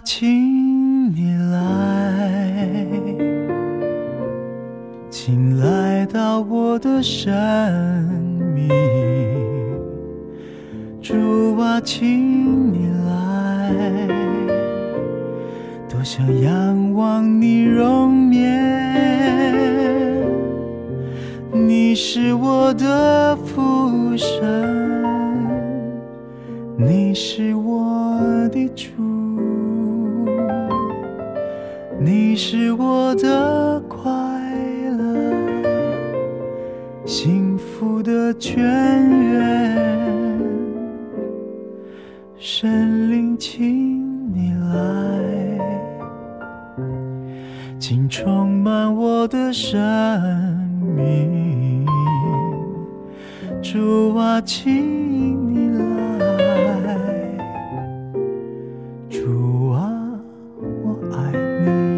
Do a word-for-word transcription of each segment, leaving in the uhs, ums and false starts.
请你来，请来到我的生命。主啊，请你来，多想仰望你容面。你是我的父神，你是我的主，你是我的快乐，幸福的泉源。神灵，请你来，请充满我的生命。主啊，请你来，主啊，我爱你。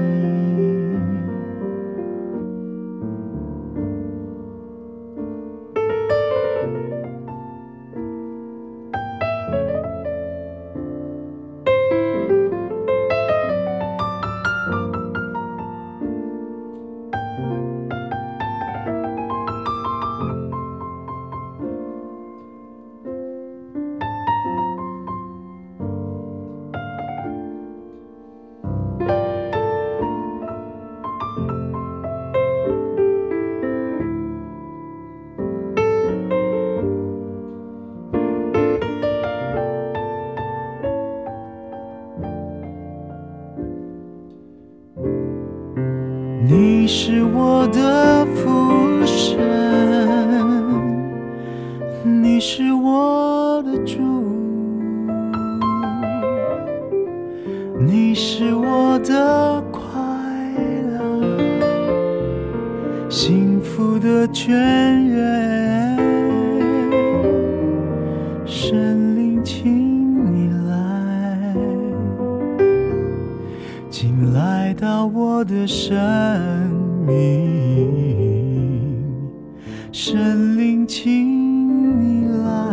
你是我的父神，你是我的主，你是我的快乐，幸福的泉源。神灵，请你来，请来到我的生命。神灵，请你来，